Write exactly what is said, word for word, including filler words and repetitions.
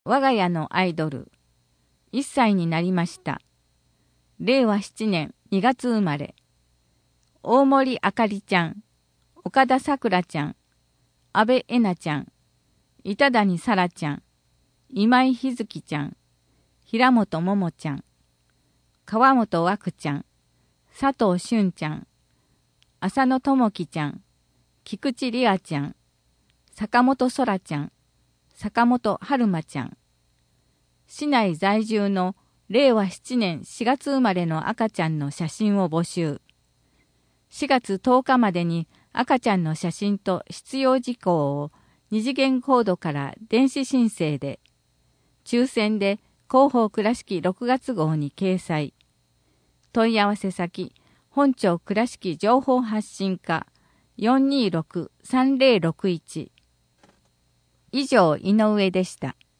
我が家のアイドル。いっさいになりました。れいわななねんにがつ生まれ。大森あかりちゃん、岡田さくらちゃん、安部えなちゃん、板谷さらちゃん、今井ひずきちゃん、平本ももちゃん、川本わくちゃん、佐藤しゅんちゃん、浅野ともきちゃん、菊池里亜ちゃん、坂本そらちゃん、坂本春馬ちゃん。市内在住のれいわななねんしがつ生まれの赤ちゃんの写真を募集。しがつとおかまでに赤ちゃんの写真と必要事項を二次元コードから電子申請で、抽選で広報倉敷ろくがつ号に掲載。問い合わせ先、本庁倉敷情報発信課 よんにーろくさんぜろろくいち。以上、井上でした。